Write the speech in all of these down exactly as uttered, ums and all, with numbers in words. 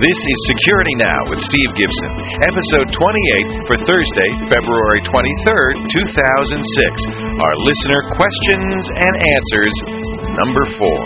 This is Security Now with Steve Gibson, episode twenty-eight for Thursday, February twenty-third, two thousand six. Our listener questions and answers, number four.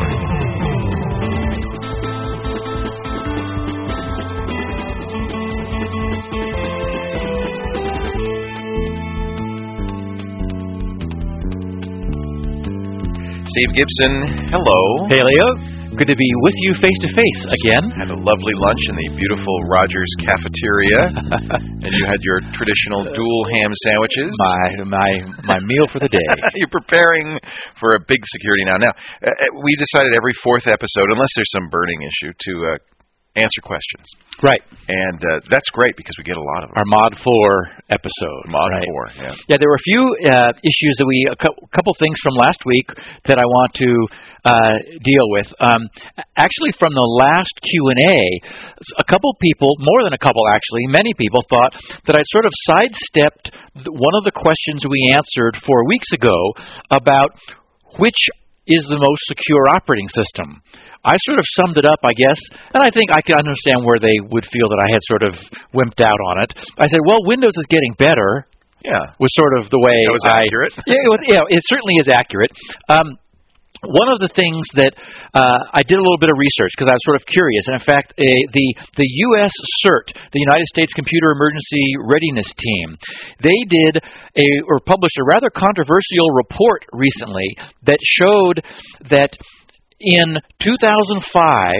Steve Gibson, hello. Hey, Leo. Good to be with you face-to-face again. Had a lovely lunch in the beautiful Rogers cafeteria, and you had your traditional dual ham sandwiches. My my my meal for the day. You're preparing for a big Security Now. Now, uh, we decided every fourth episode, unless there's some burning issue, to uh, answer questions. Right. And uh, that's great because we get a lot of them. Our Mod four episode. Mod right. four, yeah. Yeah, there were a few uh, issues that we, a co- couple things from last week that I want to uh, deal with. Um, actually, from the last Q and A, a couple people, more than a couple actually, many people thought that I sort of sidestepped one of the questions we answered four weeks ago about which is the most secure operating system. I sort of summed it up, I guess, and I think I can understand where they would feel that I had sort of wimped out on it. I said, well, Windows is getting better. Yeah. Was sort of the way that was I... accurate. Yeah, it, was, yeah, it certainly is accurate. Um, one of the things that uh, I did a little bit of research because I was sort of curious, and in fact, a, the the U S CERT, the United States Computer Emergency Readiness Team, they did a or published a rather controversial report recently that showed that in two thousand five,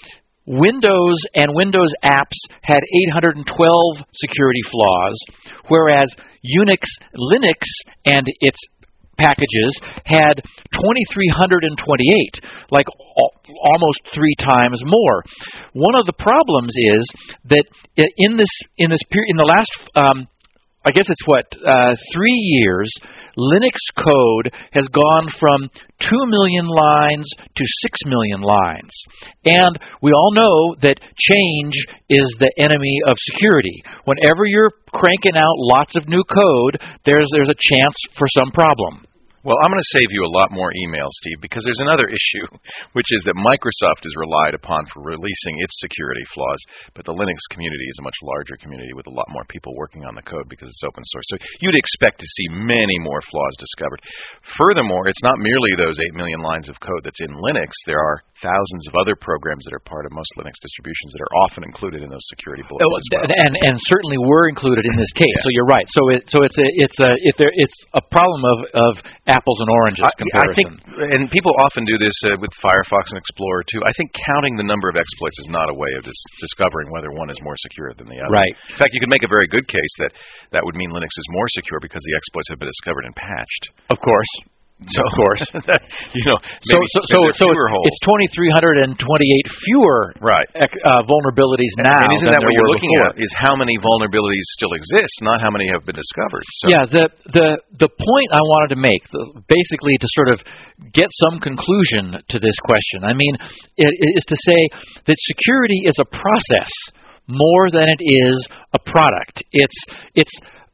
Windows and Windows apps had eight hundred twelve security flaws, whereas Unix, Linux, and its packages had two thousand three hundred twenty-eight, like al- almost three times more. One of the problems is that in this in this period, in the last, um, I guess it's what uh, three years, Linux code has gone from two million lines to six million lines. And we all know that change is the enemy of security. Whenever you're cranking out lots of new code, there's there's a chance for some problem. Well, I'm going to save you a lot more emails, Steve, because there's another issue, which is that Microsoft is relied upon for releasing its security flaws, but the Linux community is a much larger community with a lot more people working on the code because it's open source. So you'd expect to see many more flaws discovered. Furthermore, it's not merely those eight million lines of code that's in Linux. There are thousands of other programs that are part of most Linux distributions that are often included in those security bulletins oh, as well. And and certainly were included in this case. Yeah. So you're right. So it so it's a it's a if there it's a problem of of apples and oranges I, comparison. I think, and people often do this uh, with Firefox and Explorer too. I think counting the number of exploits is not a way of dis- discovering whether one is more secure than the other. Right. In fact, you could make a very good case that that would mean Linux is more secure because the exploits have been discovered and patched. Of course. So, of course, you know, so maybe, so so maybe so, so holes. it's two thousand three hundred twenty-eight fewer right. uh, vulnerabilities and, now. And isn't than that what there you're were looking before. at? Is how many vulnerabilities still exist, not how many have been discovered. So. Yeah, the the the point I wanted to make, basically, to sort of get some conclusion to this question. I mean, it, is to say that security is a process more than it is a product. It's it's.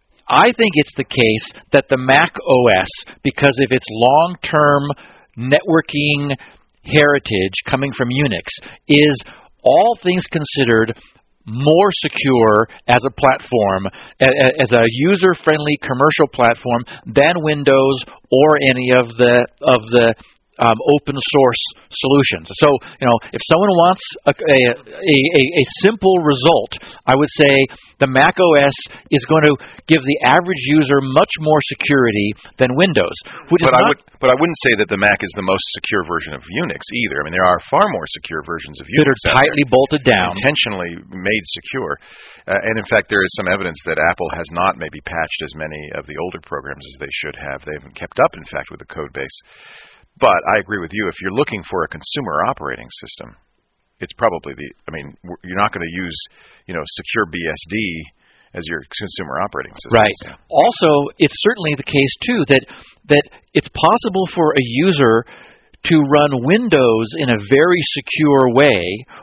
I think it's the case that the Mac O S, because of its long-term networking heritage coming from Unix, is, all things considered, more secure as a platform, as a user-friendly commercial platform than Windows or any of the of the Um, open source solutions. So, you know, if someone wants a, a, a, a simple result, I would say the Mac O S is going to give the average user much more security than Windows. Which but is I not would, but I wouldn't say that the Mac is the most secure version of Unix either. I mean, there are far more secure versions of Unix that are tightly bolted down, intentionally made secure. Uh, and in fact, there is some evidence that Apple has not maybe patched as many of the older programs as they should have. They haven't kept up, in fact, with the code base. But I agree with you. If you're looking for a consumer operating system, it's probably the. I mean, you're not going to use, you know, secure B S D as your consumer operating system. Right. So. Also, it's certainly the case too that that it's possible for a user to run Windows in a very secure way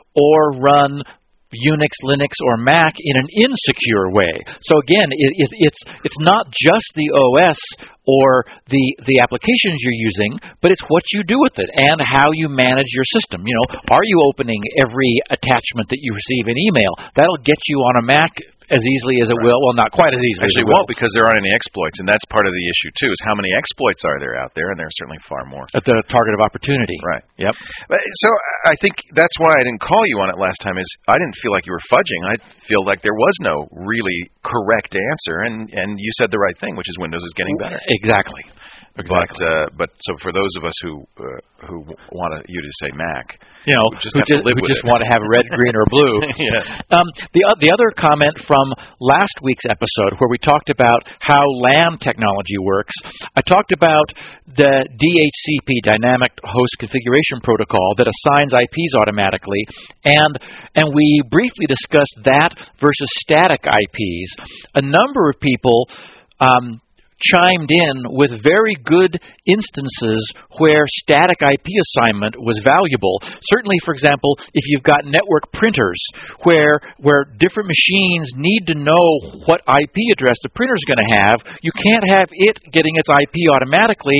or run Unix, Linux, or Mac in an insecure way. So again, it, it, it's it's not just the O S or the the applications you're using, but it's what you do with it and how you manage your system. You know, are you opening every attachment that you receive in email? That'll get you on a Mac as easily as it right. will. Well, not quite as easily Actually, as it will. won't, because there aren't any exploits, and that's part of the issue, too, is how many exploits are there out there, and there are certainly far more. At the target of opportunity. Right. Yep. But, so I think that's why I didn't call you on it last time, is I didn't feel like you were fudging. I feel like there was no really correct answer, and, and you said the right thing, which is Windows is getting better. Exactly. Exactly. But uh, but so for those of us who uh, who want you to say Mac, you know, just who just, who just want to have red, green, or blue. yeah. Um, the uh, the other comment from last week's episode, where we talked about how LAN technology works, I talked about the D H C P, Dynamic Host Configuration Protocol, that assigns I Ps automatically, and and we briefly discussed that versus static I Ps. A number of people Um, chimed in with very good instances where static I P assignment was valuable. Certainly, for example, if you've got network printers where where different machines need to know what I P address the printer is going to have, you can't have it getting its I P automatically,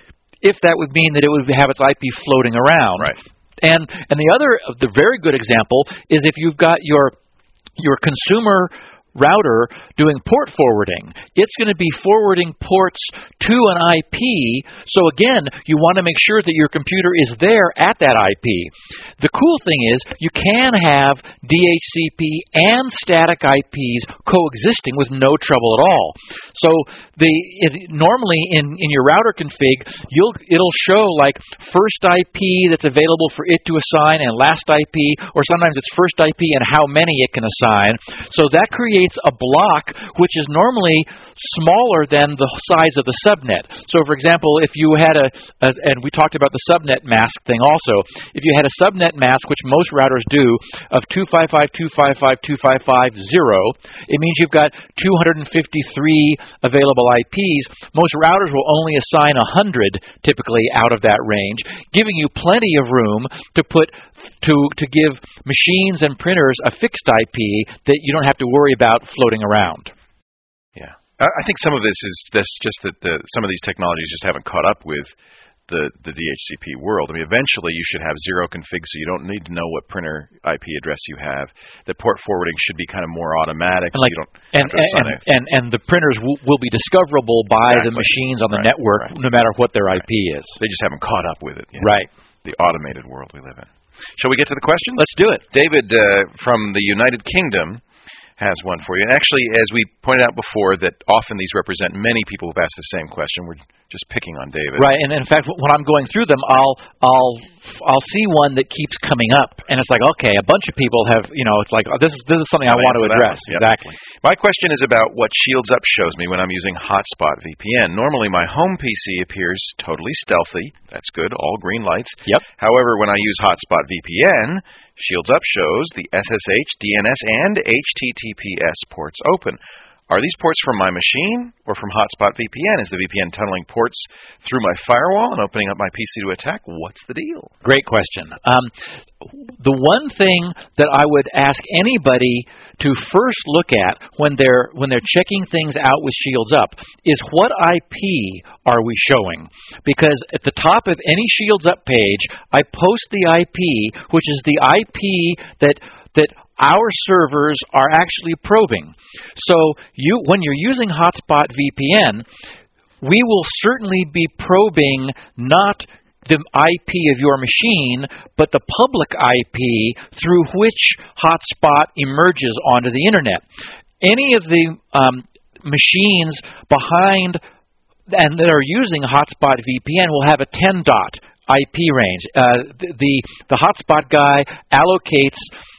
if that would mean that it would have its I P floating around. Right. And and the other, the very good example is if you've got your your consumer router doing port forwarding. It's going to be forwarding ports to an I P. So again, you want to make sure that your computer is there at that I P. The cool thing is you can have D H C P and static I Ps coexisting with no trouble at all. So the it, normally in, in your router config, you'll it'll show like first I P that's available for it to assign and last I P, or sometimes it's first I P and how many it can assign. So that creates a block which is normally smaller than the size of the subnet. So, for example, if you had a, a, and we talked about the subnet mask thing also, if you had a subnet mask, which most routers do, of two five five dot two five five dot two five five dot zero, it means you've got two hundred fifty-three available I Ps. Most routers will only assign one hundred typically out of that range, giving you plenty of room to put to to give machines and printers a fixed I P that you don't have to worry about floating around. Yeah, I think some of this is that's just that the, some of these technologies just haven't caught up with the the D H C P world. I mean, eventually you should have zero config, so you don't need to know what printer I P address you have. The port forwarding should be kind of more automatic, and like, so you don't and have to assign and, and and the printers w- will be discoverable by exactly. the machines on the right, network, right. no matter what their right. I P is. They just haven't caught up with it yet. Right. The automated world we live in. Shall we get to the questions? Let's do it. David uh, from the United Kingdom has one for you. Actually, as we pointed out before, that often these represent many people who've asked the same question. We're just picking on David. Right, and in fact, when I'm going through them, I'll I'll I'll see one that keeps coming up, and it's like, okay, a bunch of people have, you know, it's like, oh, this is this is something I want to address. Yep. Exactly. My question is about what Shields Up shows me when I'm using Hotspot V P N. Normally, my home P C appears totally stealthy. That's good, all green lights. Yep. However, when I use Hotspot V P N, Shields Up shows the S S H, D N S, and H T T P S ports open. Are these ports from my machine or from Hotspot V P N? Is the V P N tunneling ports through my firewall and opening up my P C to attack? What's the deal? Great question. Um, the one thing that I would ask anybody to first look at when they're when they're checking things out with Shields Up is what I P are we showing? Because at the top of any Shields Up page, I post the I P, which is the I P that that our servers are actually probing. So you, when you're using Hotspot V P N, we will certainly be probing not the I P of your machine, but the public I P through which Hotspot emerges onto the Internet. Any of the um, machines behind and that are using Hotspot V P N will have a ten dot I P range. Uh, the, the the Hotspot guy allocates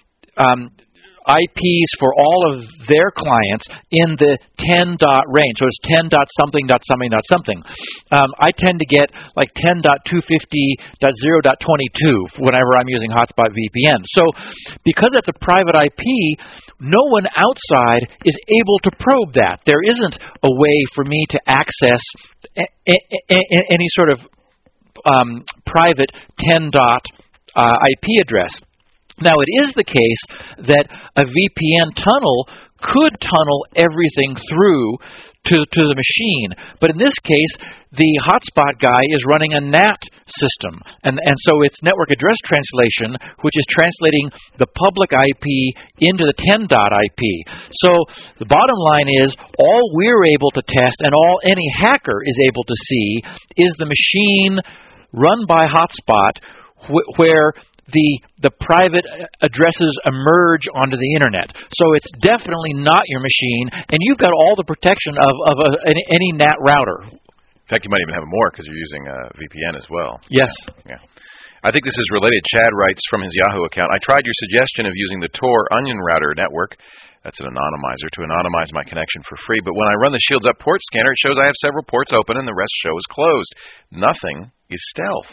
Um, I Ps for all of their clients in the ten dot range. So it's ten dot something dot something dot something. Um, I tend to get like ten dot two fifty dot zero dot twenty-two whenever I'm using Hotspot V P N. So because it's a private I P, no one outside is able to probe that. There isn't a way for me to access a- a- a- any sort of um, private ten dot uh, I P address. Now, it is the case that a V P N tunnel could tunnel everything through to, to the machine. But in this case, the hotspot guy is running a N A T system. And, and so it's network address translation, which is translating the public I P into the ten dot I P. So the bottom line is, all we're able to test and all any hacker is able to see is the machine run by hotspot wh- where the the private addresses emerge onto the internet. So it's definitely not your machine, and you've got all the protection of, of a, any, any N A T router. In fact, you might even have more because you're using a V P N as well. Yes. Yeah. I think this is related. Chad writes from his Yahoo account, I tried your suggestion of using the Tor Onion Router network, that's an anonymizer, to anonymize my connection for free, but when I run the Shields Up port scanner, it shows I have several ports open and the rest shows closed. Nothing is stealth.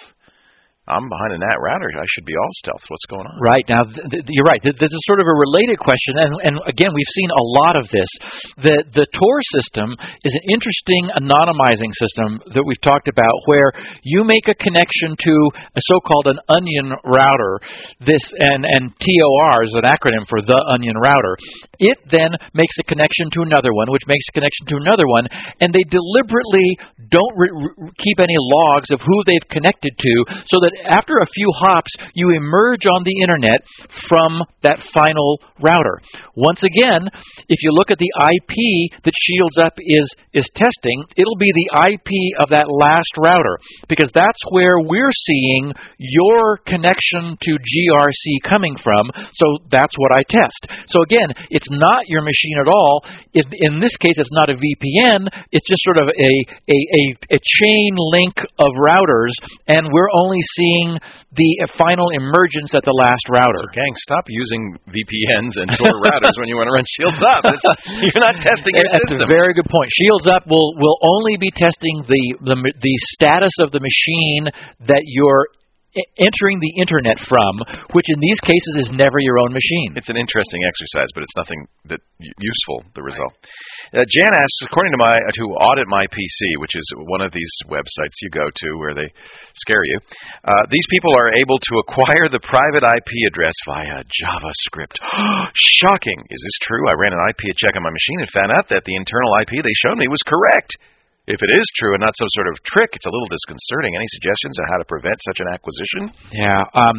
I'm behind a N A T router. I should be all stealth. What's going on? Right. Now, th- th- you're right. Th- this is sort of a related question, and, and again, we've seen a lot of this. The, the Tor system is an interesting anonymizing system that we've talked about where you make a connection to a so-called an onion router, this and, and T O R is an acronym for the onion router. It then makes a connection to another one, which makes a connection to another one, and they deliberately don't re- re- keep any logs of who they've connected to, so that after a few hops, you emerge on the internet from that final router. Once again, if you look at the I P that Shields Up is, is testing, it'll be the I P of that last router, because that's where we're seeing your connection to G R C coming from, so that's what I test. So again, it's not your machine at all. In, in this case, it's not a V P N, it's just sort of a, a, a, a chain link of routers, and we're only seeing the final emergence at the last router. So, gang, stop using V P Ns and Tor routers when you want to run Shields Up. It's, you're not testing your That's system. That's a very good point. Shields Up will will only be testing the the, the status of the machine that you're entering the internet from, which in these cases is never your own machine. It's an interesting exercise, but it's nothing that useful, the result. Uh, Jan asks, according to my to audit my P C, which is one of these websites you go to where they scare you, uh, these people are able to acquire the private I P address via JavaScript. Shocking. Is this true? I ran an I P check on my machine and found out that the internal I P they showed me was correct. If it is true and not some sort of trick, it's a little disconcerting. Any suggestions on how to prevent such an acquisition? Yeah. Um,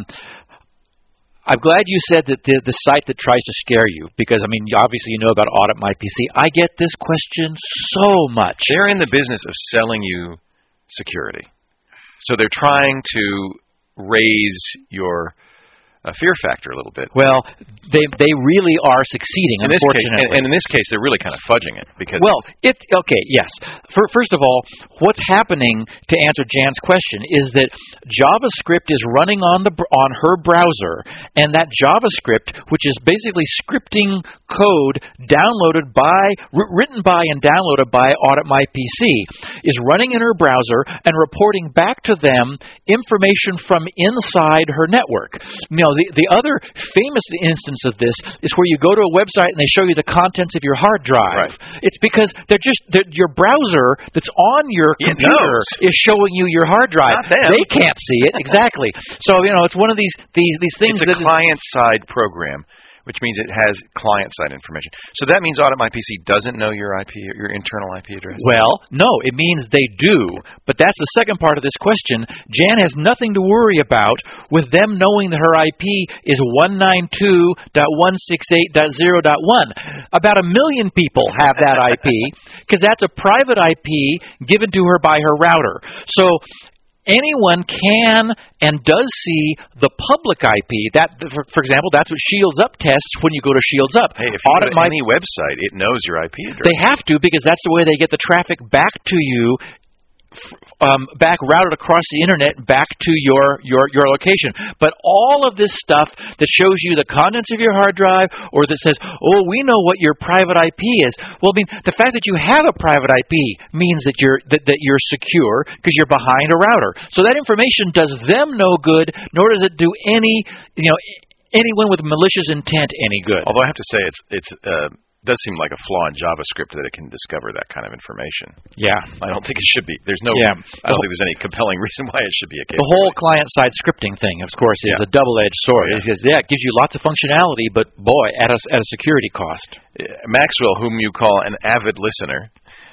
I'm glad you said that the, the site that tries to scare you, because, I mean, obviously you know about Audit My P C. I get this question so much. They're in the business of selling you security. So they're trying to raise your uh, fear factor a little bit. Well, they they really are succeeding, in this unfortunately. Case, and, and in this case, they're really kind of fudging it. because Well, it, okay, yes. For, first of all, what's happening, to answer Jan's question, is that JavaScript is running on the on her browser, and that JavaScript, which is basically scripting code downloaded by, written by and downloaded by Audit My P C, is running in her browser and reporting back to them information from inside her network. You know, the, the other famous instance of this is where you go to a website and they show you the contents of your hard drive. Right. It's because they're just they're, your browser that's on your It computer knows. is showing you your hard drive. Not them. They can't see it. Exactly. So, you know, it's one of these these these things. It's a that client-side program, which means it has client-side information. So that means Audit My P C doesn't know your I P, your internal I P address? Well, no, it means they do. But that's the second part of this question. Jan has nothing to worry about with them knowing that her I P is one ninety-two dot one sixty-eight dot zero dot one. About a million people have that I P because that's a private I P given to her by her router. So anyone can and does see the public I P. That, for, for example, that's what Shields Up tests when you go to Shields Up. Hey, if you Audit go to My any website, it knows your I P address. They have to, because that's the way they get the traffic back to you, um, back routed across the internet back to your, your, your location. But all of this stuff that shows you the contents of your hard drive, or that says, oh, we know what your private I P is. Well, I mean, the fact that you have a private I P means that you're that, that you're secure because you're behind a router. So that information does them no good, nor does it do any, you know, anyone with malicious intent any good. Although I have to say, it's it's uh, does seem like a flaw in JavaScript that it can discover that kind of information. Yeah. I don't think it should be. There's no. Yeah. I don't think there's any compelling reason why it should be a case. The whole client-side scripting thing, of course, is Yeah. a double-edged sword. Yeah. It says, yeah, it gives you lots of functionality, but boy, at a, at a security cost. Uh, Maxwell, whom you call an avid listener,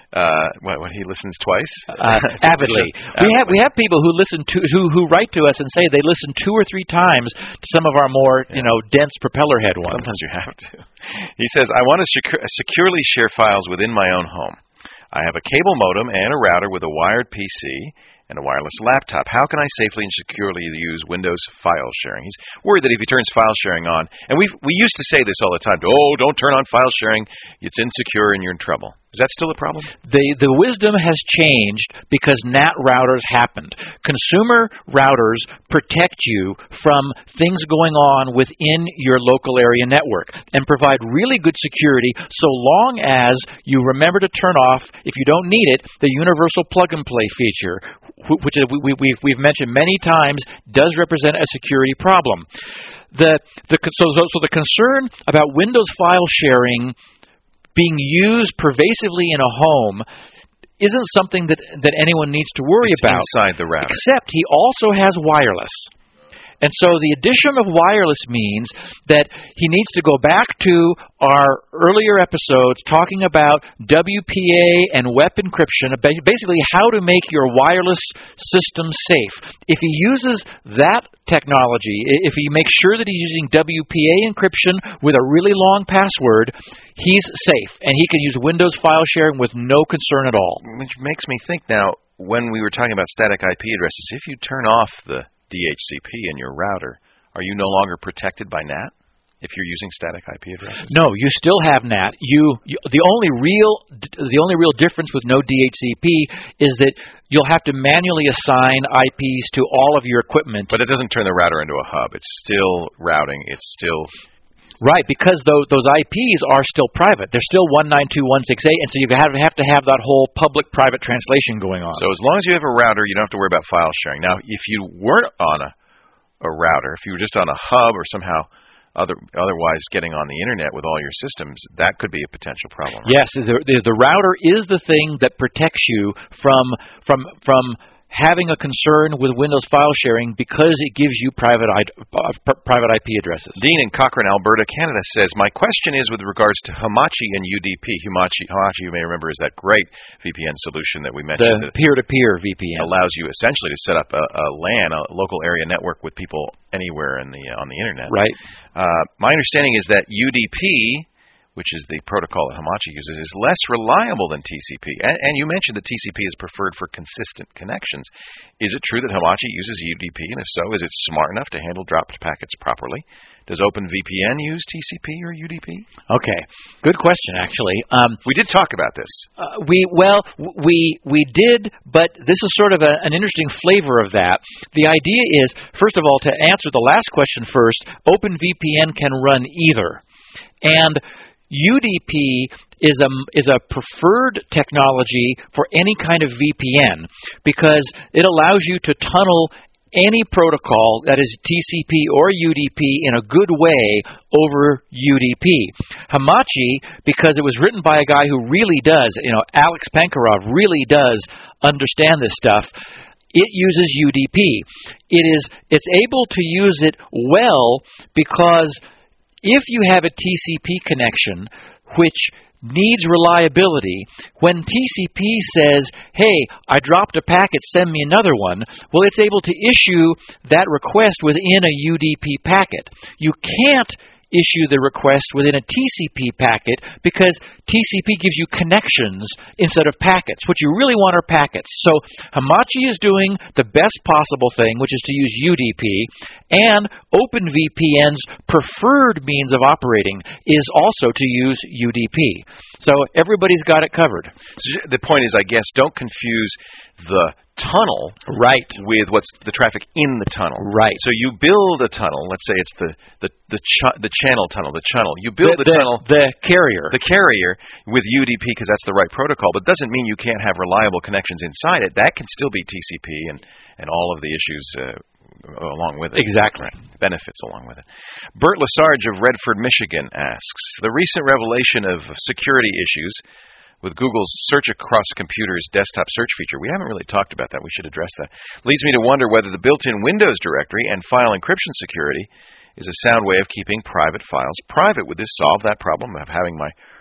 Uh, what, what, he listens twice? Uh, avidly. We have we have people who listen to who who write to us and say they listen two or three times to some of our more yeah. you know dense propeller head ones. Sometimes you have to. He says, I want to secu- securely share files within my own home. I have a cable modem and a router with a wired P C and a wireless laptop. How can I safely and securely use Windows file sharing? He's worried that if he turns file sharing on, and we we used to say this all the time, oh, don't turn on file sharing, it's insecure and you're in trouble. Is that still a problem? The the wisdom has changed because N A T routers happened. Consumer routers protect you from things going on within your local area network and provide really good security so long as you remember to turn off, if you don't need it, the universal plug-and-play feature, which we, we, we've, we've mentioned many times does represent a security problem. The, the, so, so, so the concern about Windows file sharing being used pervasively in a home isn't something that, that anyone needs to worry it's about. Inside the router. Except he also has wireless. And so the addition of wireless means that he needs to go back to our earlier episodes talking about W P A and web encryption, basically how to make your wireless system safe. If he uses that technology, if he makes sure that he's using W P A encryption with a really long password, he's safe, and he can use Windows file sharing with no concern at all. Which makes me think now, when we were talking about static I P addresses, if you turn off the D H C P in your router, are you no longer protected by N A T if you're using static I P addresses? No, you still have N A T. You, you the only real the only real difference with no D H C P is that you'll have to manually assign I Ps to all of your equipment. But it doesn't turn the router into a hub. It's still routing. It's still right, because those those I Ps are still private. They're still one ninety-two dot one sixty-eight, and so you have, have to have that whole public-private translation going on. So as long as you have a router, you don't have to worry about file sharing. Now, if you weren't on a, a router, if you were just on a hub or somehow other, otherwise getting on the Internet with all your systems, that could be a potential problem. Right? Yes, the, the, the router is the thing that protects you from from from having a concern with Windows file sharing because it gives you private I, uh, private I P addresses. Dean in Cochrane, Alberta, Canada says, my question is with regards to Hamachi and U D P. Hamachi, Hamachi, you may remember, is that great V P N solution that we mentioned. The peer-to-peer V P N. Allows you essentially to set up a, a LAN, a local area network with people anywhere in the uh, on the Internet. Right. Uh, my understanding is that U D P, which is the protocol that Hamachi uses, is less reliable than T C P. And, and you mentioned that T C P is preferred for consistent connections. Is it true that Hamachi uses U D P? And if so, is it smart enough to handle dropped packets properly? Does OpenVPN use T C P or U D P? Okay, good question, actually. Um, we did talk about this. Uh, we well, we we did, but this is sort of a, an interesting flavor of that. The idea is, first of all, to answer the last question first, OpenVPN can run either. And U D P is a, is a preferred technology for any kind of V P N because it allows you to tunnel any protocol that is T C P or U D P in a good way over U D P. Hamachi, because it was written by a guy who really does, you know, Alex Pankarov really does understand this stuff, it uses U D P. It is, it's able to use it well because if you have a T C P connection which needs reliability, when T C P says, hey, I dropped a packet, send me another one, well, it's able to issue that request within a U D P packet. You can't issue the request within a T C P packet because T C P gives you connections instead of packets. What you really want are packets. So Hamachi is doing the best possible thing, which is to use U D P, and OpenVPN's preferred means of operating is also to use U D P. So everybody's got it covered. So the point is, I guess, don't confuse the tunnel right with what's the traffic in the tunnel. Right. So you build a tunnel. Let's say it's the the the, ch- the channel tunnel. The channel. You build the, the, the tunnel. The carrier. The carrier with U D P because that's the right protocol. But doesn't mean you can't have reliable connections inside it. That can still be T C P and and all of the issues uh, along with it. Exactly. Right. Benefits along with it. Bert Lesarge of Redford, Michigan asks, the recent revelation of security issues with Google's search across computers desktop search feature, we haven't really talked about that. We should address that. Leads me to wonder whether the built-in Windows directory and file encryption security is a sound way of keeping private files private. Would this solve that problem of having my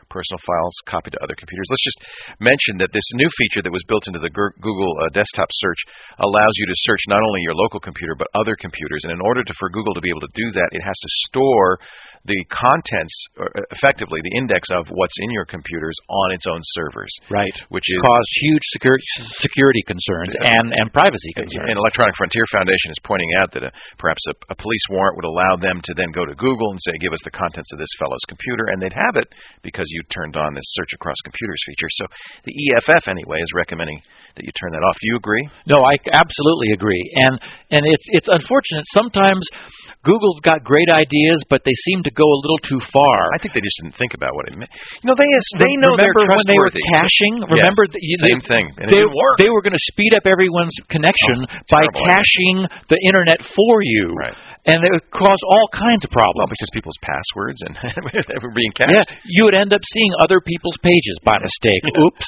personal files copied to other computers. Let's just mention that this new feature that was built into the Google uh, desktop search allows you to search not only your local computer but other computers. And in order to, for Google to be able to do that, it has to store the contents, or effectively the index of what's in your computers on its own servers. Right. Which is caused huge security security concerns and, and privacy concerns. And Electronic Frontier Foundation is pointing out that a, perhaps a, a police warrant would allow them to then go to Google and say, give us the contents of this fellow's computer, and they'd have it because you turned on this search across computers feature. So the E F F, anyway, is recommending that you turn that off. Do you agree? No, I absolutely agree. And and it's it's unfortunate. Sometimes Google's got great ideas, but they seem to go a little too far. I think they just didn't think about what it meant. You know, they they know remember they're trustworthy. When they were caching? Remember, yes, the, you, same they, thing. And they, it didn't work. They were going to speed up everyone's connection oh, by terrible. caching the internet for you. Right. And it would cause all kinds of problems. Well, because people's passwords and they were being cached. Yeah, you would end up seeing other people's pages by mistake. Oops.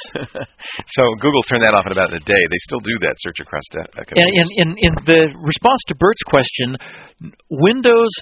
So Google turned that off in about a day. They still do that search across that. Uh, and in, in, in the response to Bert's question, Windows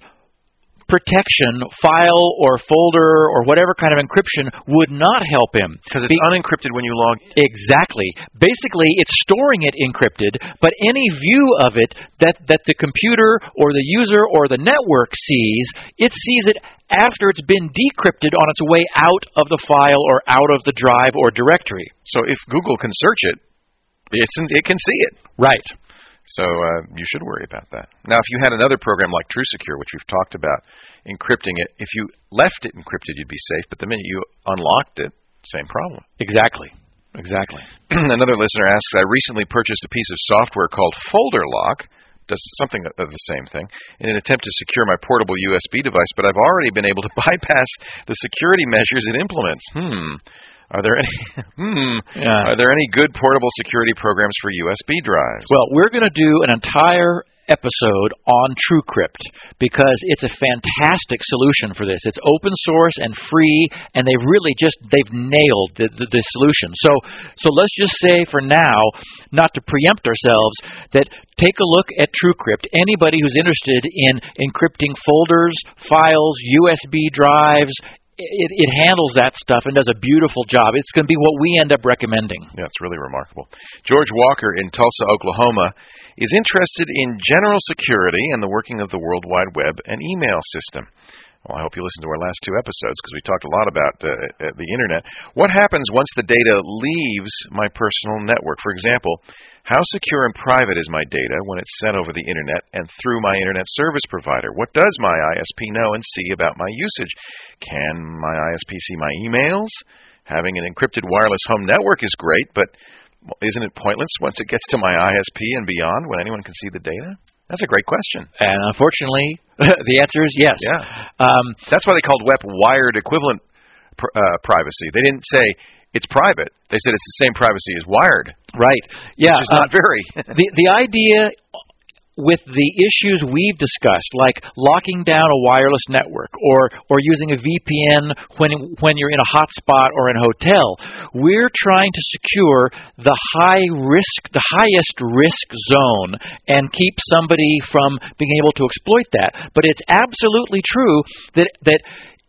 protection, file or folder or whatever kind of encryption would not help him. Because it's Be- unencrypted when you log in. Exactly. Basically, it's storing it encrypted, but any view of it that, that the computer or the user or the network sees, it sees it after it's been decrypted on its way out of the file or out of the drive or directory. So if Google can search it, it's, it can see it. Right. So uh, you should worry about that. Now, if you had another program like TrueSecure, which we've talked about, encrypting it, if you left it encrypted, you'd be safe. But the minute you unlocked it, same problem. Exactly. Exactly. Another listener asks, I recently purchased a piece of software called FolderLock, does something of the same thing, in an attempt to secure my portable U S B device, but I've already been able to bypass the security measures it implements. Hmm. Are there any hmm, yeah. Are there any good portable security programs for U S B drives? Well, we're going to do an entire episode on TrueCrypt because it's a fantastic solution for this. It's open source and free, and they really just they've nailed the, the, the solution. So, so let's just say for now, not to preempt ourselves, that take a look at TrueCrypt. Anybody who's interested in encrypting folders, files, U S B drives. It, it handles that stuff and does a beautiful job. It's going to be what we end up recommending. Yeah, it's really remarkable. George Walker in Tulsa, Oklahoma, is interested in general security and the working of the World Wide Web and email system. Well, I hope you listened to our last two episodes because we talked a lot about uh, the Internet. What happens once the data leaves my personal network? For example, how secure and private is my data when it's sent over the Internet and through my Internet service provider? What does my I S P know and see about my usage? Can my I S P see my emails? Having an encrypted wireless home network is great, but isn't it pointless once it gets to my I S P and beyond when anyone can see the data? That's a great question. And unfortunately, the answer is yes. Yeah. Um, That's why they called W E P wired equivalent pr- uh, privacy. They didn't say it's private. They said it's the same privacy as wired. Right. Yeah. Which is not uh, very. the the idea with the issues we've discussed, like locking down a wireless network or or using a V P N when when you're in a hotspot or in a hotel, we're trying to secure the high risk, the highest risk zone and keep somebody from being able to exploit that. But it's absolutely true that that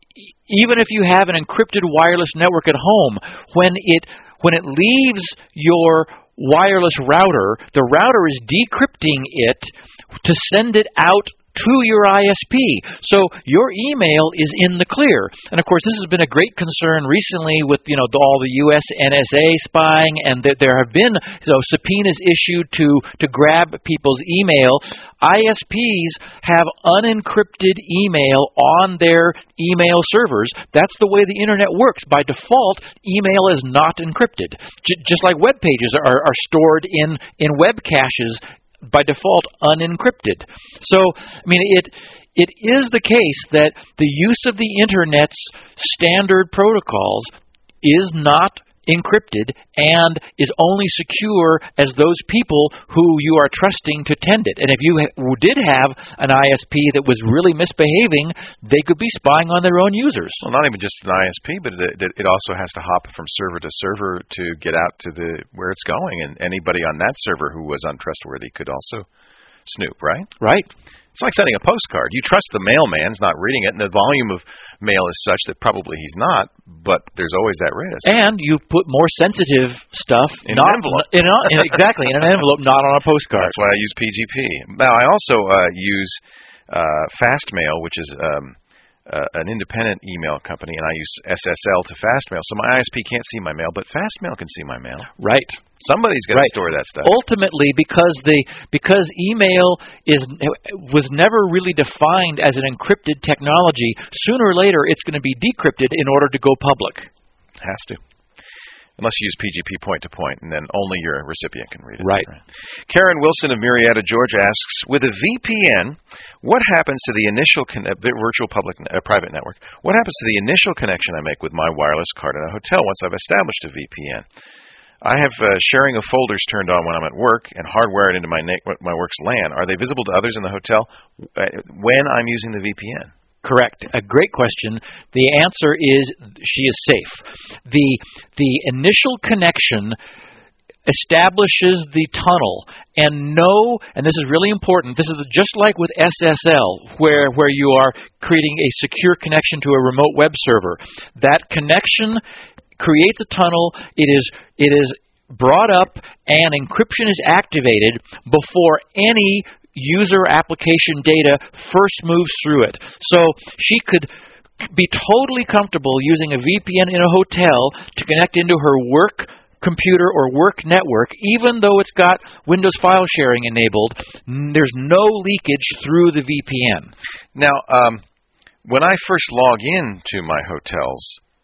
even if you have an encrypted wireless network at home, when it when it leaves your wireless router, the router is decrypting it to send it out to your I S P. So your email is in the clear. And of course, this has been a great concern recently with, you know, all the U S N S A spying, and that there have been, you know, subpoenas issued to to grab people's email. I S Ps have unencrypted email on their email servers. That's the way the Internet works. By default, email is not encrypted. J- just like web pages are, are stored in, in web caches, by default unencrypted. So, I mean, it it is the case that the use of the Internet's standard protocols is not encrypted and is only secure as those people who you are trusting to tend it. And if you ha- did have an I S P that was really misbehaving, they could be spying on their own users. Well, not even just an I S P, but it, it also has to hop from server to server to get out to the where it's going. And anybody on that server who was untrustworthy could also snoop, right? Right. It's like sending a postcard. You trust the mailman's not reading it, and the volume of mail is such that probably he's not, but there's always that risk. And you put more sensitive stuff in not, an envelope. In a, in, exactly, in an envelope, not on a postcard. That's why I use P G P. Now, I also uh, use uh, Fastmail, which is um, uh, an independent email company, and I use S S L to Fastmail. So my I S P can't see my mail, but Fastmail can see my mail. Right. Somebody's got right. to store that stuff. Ultimately, because the because email is was never really defined as an encrypted technology, sooner or later it's going to be decrypted in order to go public. Has to. Unless you use P G P point to point, and then only your recipient can read it. Right. right. Karen Wilson of Marietta, Georgia asks, with a V P N, what happens to the initial con- uh, virtual public uh, private network? What happens to the initial connection I make with my wireless card in a hotel once I've established a V P N? I have uh, sharing of folders turned on when I'm at work and hardwired into my na- my work's LAN. Are they visible to others in the hotel uh, when I'm using the V P N? Correct. A great question. The answer is she is safe. The the initial connection establishes the tunnel, and no, and this is really important, this is just like with S S L, where where you are creating a secure connection to a remote web server. That connection creates a tunnel. It is it is brought up, and encryption is activated before any user application data first moves through it. So she could be totally comfortable using a V P N in a hotel to connect into her work computer or work network, even though it's got Windows file sharing enabled. There's no leakage through the V P N. Now, um, when I first log in to my hotel's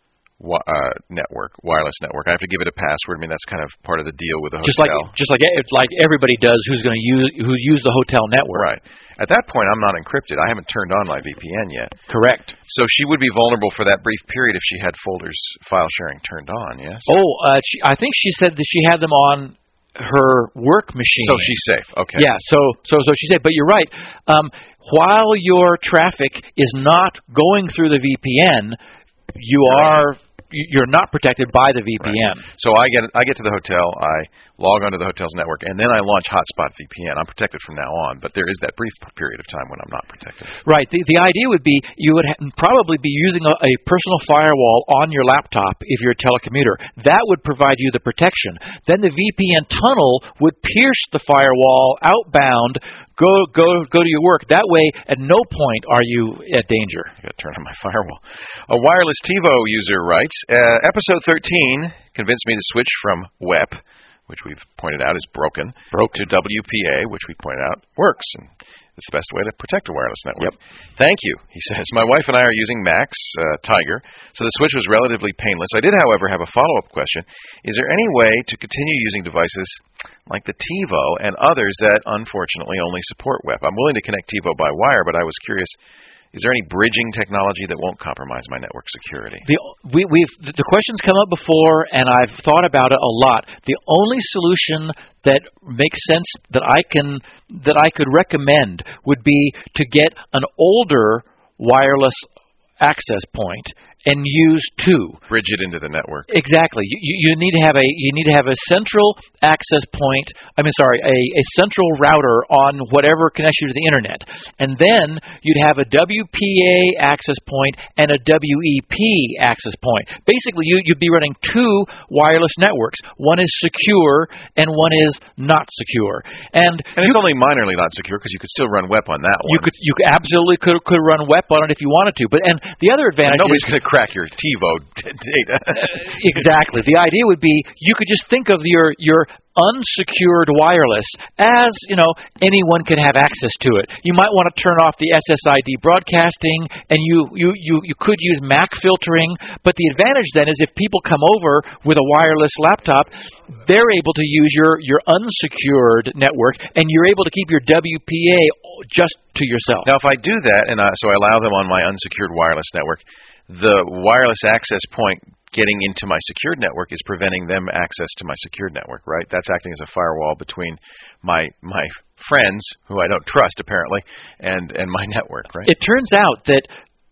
Uh, network, wireless network, I have to give it a password. I mean, that's kind of part of the deal with the hotel. Just like, just like it's like everybody does who's going to use who use the hotel network. Right. At that point, I'm not encrypted. I haven't turned on my V P N yet. Correct. So she would be vulnerable for that brief period if she had folders file sharing turned on. Yes. Oh, uh, she, I think she said that she had them on her work machine. So she's safe. Okay. Yeah. So so so she's safe. But you're right. Um, while your traffic is not going through the V P N, you are. You're not protected by the V P N. Right. So I get I get to the hotel, I log onto the hotel's network, and then I launch Hotspot V P N. I'm protected from now on, but there is that brief period of time when I'm not protected. Right. The the idea would be you would ha- probably be using a, a personal firewall on your laptop if you're a telecommuter. That would provide you the protection. Then the V P N tunnel would pierce the firewall outbound. Go go go to your work. That way, at no point are you at danger. I got to turn on my firewall. A wireless TiVo user writes, uh, episode thirteen convinced me to switch from W E P, which we've pointed out is broken, Broke. to W P A, which we pointed out works. And it's the best way to protect a wireless network. Yep. Thank you, he says. My wife and I are using Max uh, Tiger, so the switch was relatively painless. I did, however, have a follow-up question. Is there any way to continue using devices like the TiVo and others that, unfortunately, only support W E P? I'm willing to connect TiVo by wire, but I was curious, is there any bridging technology that won't compromise my network security? The, we, we've, the question's come up before, and I've thought about it a lot. The only solution that makes sense that I can that I could recommend would be to get an older wireless access point and use two. Bridge it into the network. Exactly. You, you, you need to have a you need to have a central access point. I mean, sorry, a, a central router on whatever connects you to the internet, and then you'd have a W P A access point and a W E P access point. Basically, you, you'd be running two wireless networks. One is secure and one is not secure. And and it's only minorly not secure because you could still run W E P on that one. You could you absolutely could could run W E P on it if you wanted to. But and the other advantage and nobody's is going to crack your TiVo data. Exactly. The idea would be you could just think of your your unsecured wireless as, you know, anyone could have access to it. You might want to turn off the S S I D broadcasting, and you, you, you, you could use M A C filtering, but the advantage then is if people come over with a wireless laptop, they're able to use your, your unsecured network, and you're able to keep your W P A just to yourself. Now, if I do that, and I, so I allow them on my unsecured wireless network, the wireless access point getting into my secured network is preventing them access to my secured network, right? That's acting as a firewall between my my friends, who I don't trust apparently, and, and my network, right? It turns out that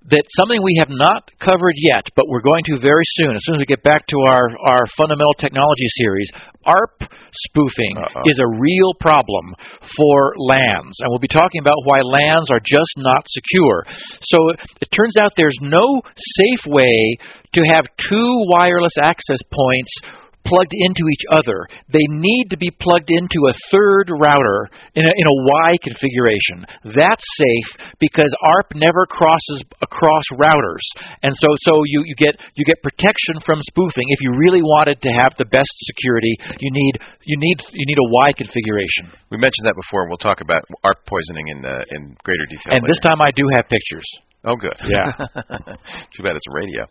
that something we have not covered yet, but we're going to very soon, as soon as we get back to our, our fundamental technology series, A R P spoofing Uh-oh. is a real problem for LANs. And we'll be talking about why LANs are just not secure. So it turns out there's no safe way to have two wireless access points plugged into each other. They need to be plugged into a third router in a, in a Y configuration. That's safe because A R P never crosses across routers, and so so you, you get you get protection from spoofing. If you really wanted to have the best security, you need you need you need a Y configuration. We mentioned that before. We'll talk about A R P poisoning in uh, in greater detail. And later. this time I do have pictures. Oh, good. Yeah. Too bad it's radio.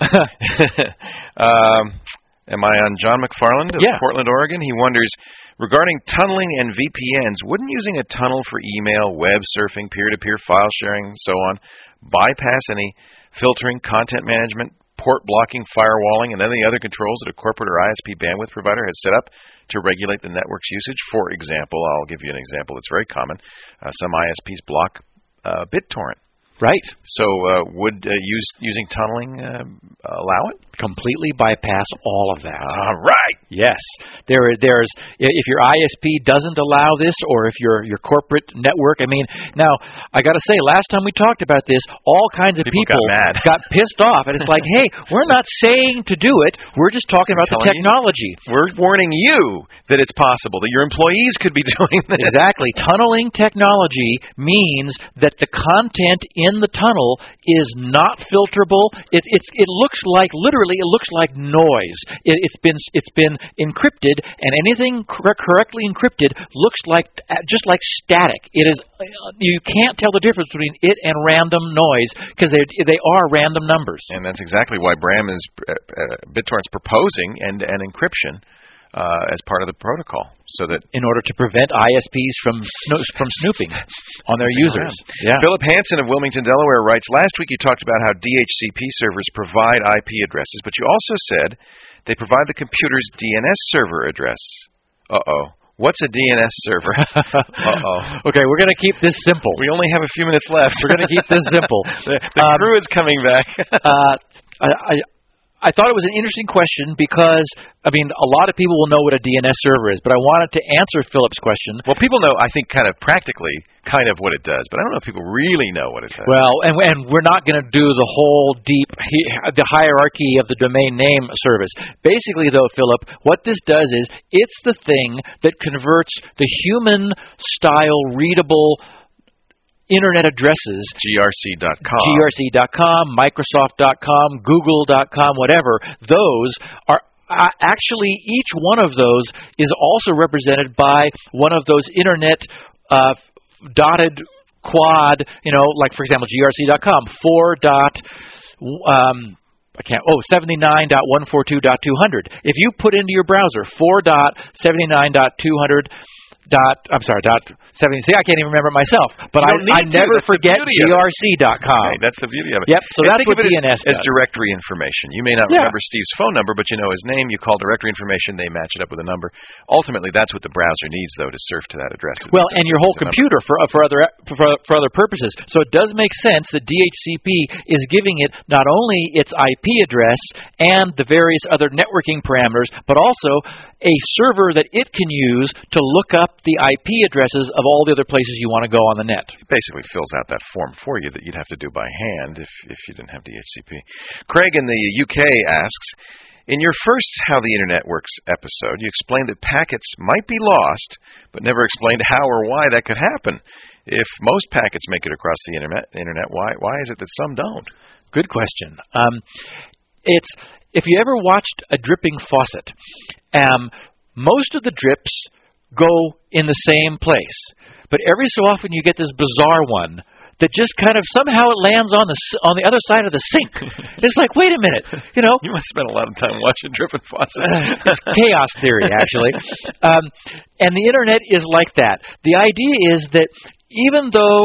um, Am I on John McFarland of yeah. Portland, Oregon? He wonders, regarding tunneling and V P Ns, wouldn't using a tunnel for email, web surfing, peer-to-peer file sharing, and so on, bypass any filtering, content management, port blocking, firewalling, and any other controls that a corporate or I S P bandwidth provider has set up to regulate the network's usage? For example, I'll give you an example that's very common. Uh, some I S Ps block uh, BitTorrent. Right. So uh, would uh, use, using tunneling uh, allow it? Completely bypass all of that. All right. Yes. There, there's if your I S P doesn't allow this, or if your your corporate network. I mean, now I got to say, last time we talked about this, all kinds of people, people got, mad. got pissed off, and it's like, hey, we're not saying to do it. We're just talking about the technology. You, we're warning you that it's possible that your employees could be doing this. Exactly. Tunneling technology means that the content in the tunnel is not filterable. It, it's it looks like literally it looks like noise. It, it's been it's been encrypted, and anything cor- correctly encrypted looks like just like static. It is you can't tell the difference between it and random noise because they they are random numbers. And that's exactly why Bram is uh, uh, BitTorrent's proposing end to end encryption uh, as part of the protocol, so that in order to prevent I S Ps from sno- from snooping on their users. Yeah. Philip Hansen of Wilmington, Delaware writes, last week you talked about how D H C P servers provide I P addresses, but you also said they provide the computer's D N S server address. Uh-oh. What's a D N S server? Uh-oh. Okay, we're going to keep this simple. We only have a few minutes left. We're going to keep this simple. the the um, crew is coming back. uh, I, I I thought it was an interesting question because, I mean, a lot of people will know what a D N S server is, but I wanted to answer Philip's question. Well, people know, I think, kind of practically kind of what it does, but I don't know if people really know what it does. Well, and, and we're not going to do the whole deep, the hierarchy of the domain name service. Basically, though, Philip, what this does is it's the thing that converts the human-style readable Internet addresses, G R C dot com, G R C dot com, Microsoft dot com, Google dot com, whatever, those are uh, actually each one of those is also represented by one of those Internet uh, dotted quad, you know, like for example, G R C dot com, four dot, um, I can't, oh, seventy-nine dot one forty-two dot two hundred. If you put into your browser four dot seventy-nine dot two hundred dot I'm sorry, dot seventy. See, I can't even remember it myself. But I, I never forget G R C dot com. Right, that's the beauty of it. Yep. So and that's what D N S as, does. as directory information. You may not yeah. remember Steve's phone number, but you know his name. You call directory information. They match it up with a number. Ultimately, that's what the browser needs, though, to surf to that address. Well, and your whole computer for for other for, for other purposes. So it does make sense that D H C P is giving it not only its I P address and the various other networking parameters, but also a server that it can use to look up the I P addresses of all the other places you want to go on the net. It basically fills out that form for you that you'd have to do by hand if, if you didn't have D H C P. Craig in the U K asks, in your first How the Internet Works episode, you explained that packets might be lost, but never explained how or why that could happen. If most packets make it across the internet, internet why why is it that some don't? Good question. Um, it's if you ever watched a dripping faucet, um, most of the drips go in the same place, but every so often you get this bizarre one that just kind of somehow it lands on the on the other side of the sink. It's like, wait a minute, you know. You must spend a lot of time watching dripping faucets. It's chaos theory, actually. Um, and the Internet is like that. The idea is that even though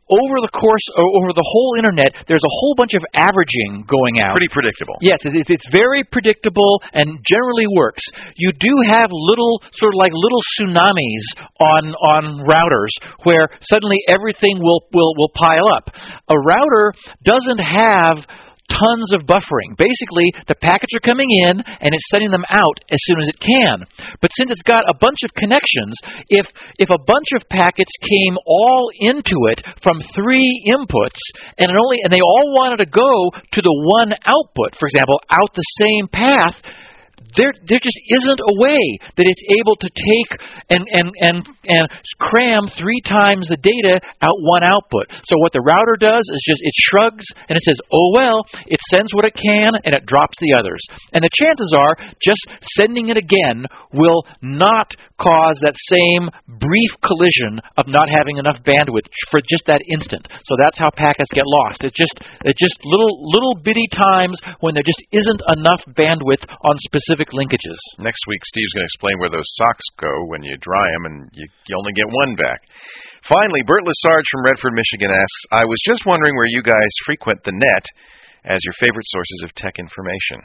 over the course, over the whole internet, there's a whole bunch of averaging going out. Pretty predictable. Yes, it, it's very predictable and generally works. You do have little, sort of like little tsunamis on on routers where suddenly everything will will will pile up. A router doesn't have tons of buffering. Basically, the packets are coming in and it's sending them out as soon as it can. But since it's got a bunch of connections, if if a bunch of packets came all into it from three inputs and it only and they all wanted to go to the one output, for example, out the same path, There, there just isn't a way that it's able to take and, and, and, and cram three times the data out one output. So what the router does is just it shrugs and it says, oh well, it sends what it can and it drops the others. And the chances are just sending it again will not cause that same brief collision of not having enough bandwidth for just that instant. So that's how packets get lost. It's just it's just little little bitty times when there just isn't enough bandwidth on specific linkages. Next week, Steve's going to explain where those socks go when you dry them, and you, you only get one back. Finally, Bert Lesarge from Redford, Michigan asks, I was just wondering where you guys frequent the net as your favorite sources of tech information.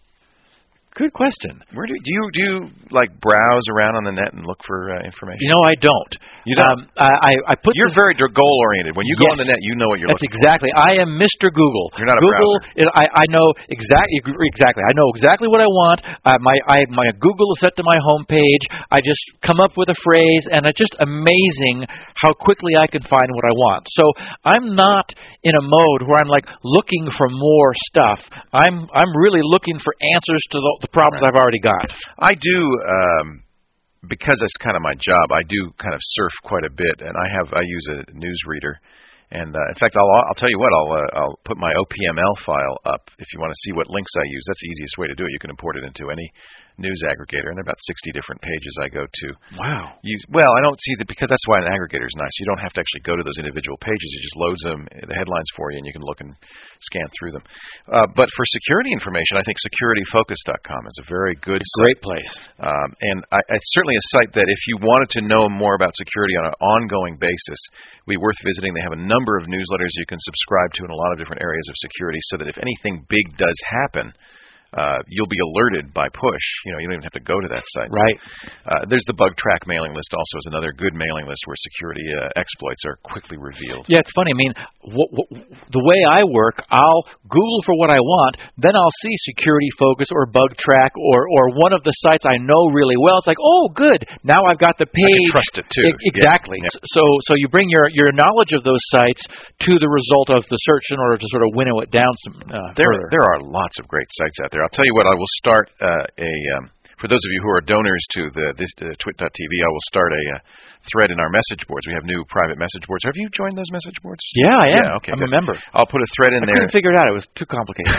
Good question. Where do, do you do you like browse around on the net and look for uh, information? You know, I don't. You don't. Um, I, I put. You're this, very goal oriented. When you yes, go on the net, you know what you're that's looking exactly. for. I am Mister Google. You're not a Google. browser. I, I know exactly. Exactly. I know exactly what I want. Uh, my I, my Google is set to my home page. I just come up with a phrase, and it's just amazing how quickly I can find what I want. So I'm not in a mode where I'm like looking for more stuff. I'm I'm really looking for answers to the, the problems right. I've already got. I do, um, because it's kind of my job, I do kind of surf quite a bit, and I have I use a news reader. And uh, in fact, I'll I'll tell you what, I'll uh, I'll put my O P M L file up if you want to see what links I use. That's the easiest way to do it. You can import it into any news aggregator, and there are about sixty different pages I go to. Wow. Use, well, I don't see that because that's why an aggregator is nice. You don't have to actually go to those individual pages. It just loads them, the headlines for you, and you can look and scan through them. Uh, but for security information, I think security focus dot com is a very good it's site. Great place. Um, and I, it's certainly a site that if you wanted to know more about security on an ongoing basis, would be worth visiting. They have a number of newsletters you can subscribe to in a lot of different areas of security so that if anything big does happen, Uh, you'll be alerted by push. You know, you don't even have to go to that site. Right. So, uh, there's the Bug Track mailing list also is another good mailing list where security uh, exploits are quickly revealed. Yeah, it's funny. I mean, w- w- the way I work, I'll Google for what I want, then I'll see Security Focus or Bug Track or, or one of the sites I know really well. It's like, oh, good. Now I've got the page. I can trust it too. I- exactly. Yeah. So so you bring your, your knowledge of those sites to the result of the search in order to sort of winnow it down some uh, there, further. There are lots of great sites out there. I'll tell you what, I will start uh, a, um, for those of you who are donors to the this uh, twit dot t v, I will start a uh, thread in our message boards. We have new private message boards. Have you joined those message boards? Yeah, I am. Yeah, okay, I'm good. a member. I'll put a thread in I there. I couldn't figure it out. It was too complicated.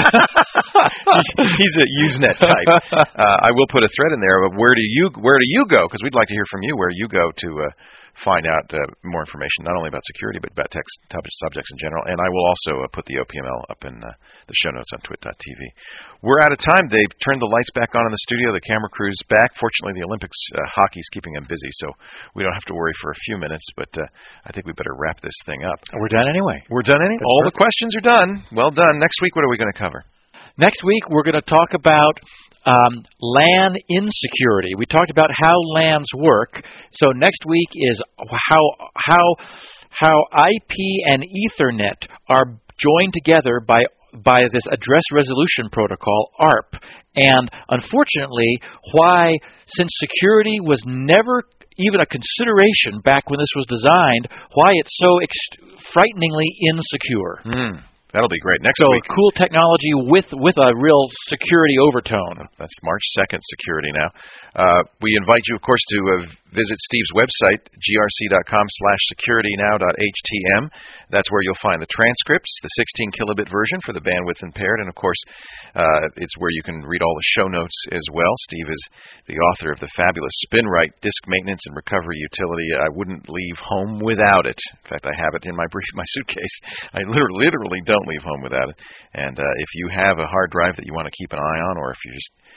He's a Usenet type. Uh, I will put a thread in there of where do you where do you go? Because we'd like to hear from you where you go to uh, find out uh, more information, not only about security, but about tech subjects in general. And I will also uh, put the O P M L up in uh, the show notes on twit dot t v. We're out of time. They've turned the lights back on in the studio. The camera crew's back. Fortunately, the Olympics uh, hockey's keeping them busy, so we don't have to worry for a few minutes. But uh, I think we better wrap this thing up. We're done anyway. We're done anyway. All perfect. The questions are done. Well done. Next week, what are we going to cover? Next week, we're going to talk about um, LAN insecurity. We talked about how LANs work. So next week is how how how I P and Ethernet are joined together by by this address resolution protocol, A R P. And unfortunately, why, since security was never even a consideration back when this was designed, why it's so ex- frighteningly insecure. Mm. That'll be great. Next so week. So cool technology with with a real security overtone. That's March second, security now. Uh, we invite you, of course, to uh, visit Steve's website, g r c dot com slash security now dot h t m. That's where you'll find the transcripts, the sixteen kilobit version for the bandwidth impaired, and, of course, uh, it's where you can read all the show notes as well. Steve is the author of the fabulous SpinRite disk maintenance and recovery utility. I wouldn't leave home without it. In fact, I have it in my brief, my suitcase. I literally, literally don't leave home without it. And uh, if you have a hard drive that you want to keep an eye on, or if you just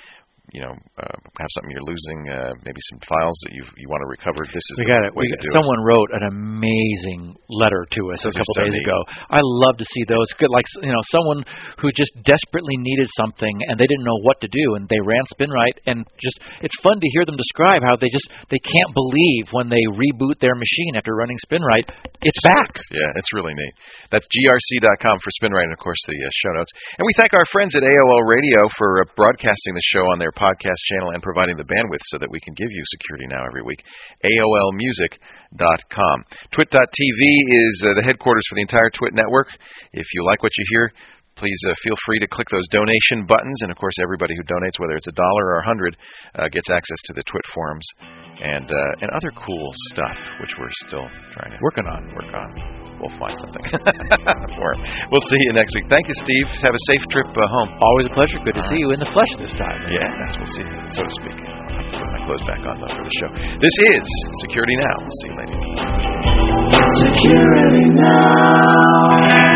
you know, uh, have something you're losing, uh, maybe some files that you you want to recover, this is we the got it. way We to got, do someone it. wrote an amazing letter to us Those a couple are so days neat. ago. I love to see those. Good, like you know, someone who just desperately needed something and they didn't know what to do, and they ran SpinRite, and just it's fun to hear them describe how they just they can't believe when they reboot their machine after running SpinRite, it's back. Yeah, it's really neat. That's G R C dot com for SpinRite, and of course the uh, show notes. And we thank our friends at A O L Radio for uh, broadcasting the show on their podcast channel and providing the bandwidth so that we can give you Security Now every week. A O L music dot com. Twit dot T V is uh, the headquarters for the entire Twit network. If you like what you hear, please uh, feel free to click those donation buttons. And, of course, everybody who donates, whether it's a dollar or a hundred, uh, gets access to the Twit forums and uh, and other cool stuff, which we're still trying to Working on. work on. We'll find something for him. We'll see you next week. Thank you, Steve. Have a safe trip uh, home. Always a pleasure. Good to All see right. you in the flesh this time. Yeah, that's we'll see, so to speak. I'll have to put my clothes back on, though, for the show. This is Security Now. See you later. Security Now.